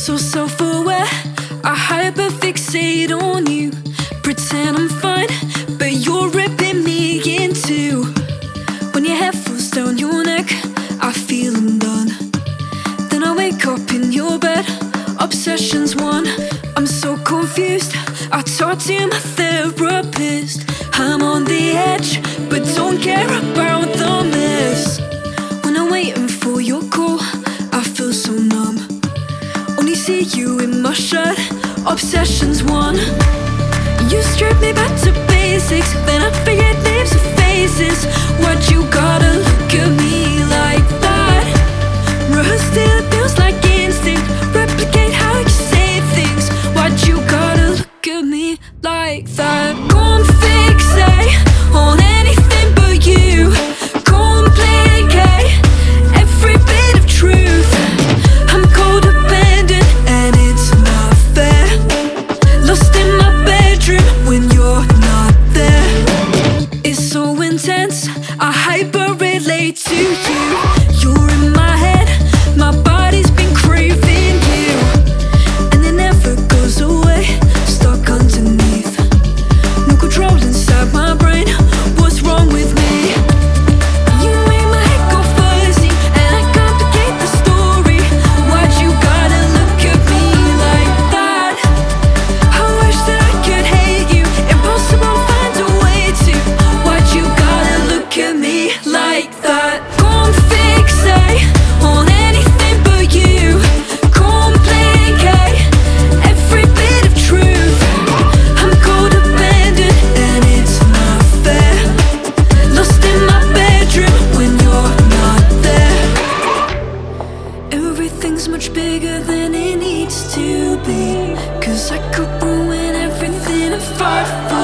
so self-aware, I hyperfixate on you. Pretend I'm fine, but you're ripping me in two. When your head falls down your neck, I feel undone. Then I wake up in your bed, obsession's won. I'm so confused, I talk to my therapist. I'm on the edge, but don't care about the mess. When I'm waiting for your call, I feel so numb. Only see you in my shirt, obsession's won. You strip me back to basics, then I forget names and faces. Why'd you gotta look at me like that? Rehearse till it feels like instinct, replicate how you say things. Why'd you gotta look at me like that? Can't fixate on anything but you. Complicate every bit of truth. I'm codependent and it's not fair. Lost in my bedroom when you're not there. It's so intense, I hyper-relate to you. You're in my head, my body's been craving you. And it never goes away, stuck underneath. No control inside my brain, what's wrong with me? You make my head go fuzzy, and I complicate the story. Why'd you gotta look at me like that? I wish that I could hate you, impossible to find a way to. Why'd you gotta look at me like that? Can't fixate on anything but you. Complicate every bit of truth. I'm codependent and it's not fair. Lost in my bedroom when you're not there. Everything's much bigger than it needs to be, 'cause I could ruin everything in 5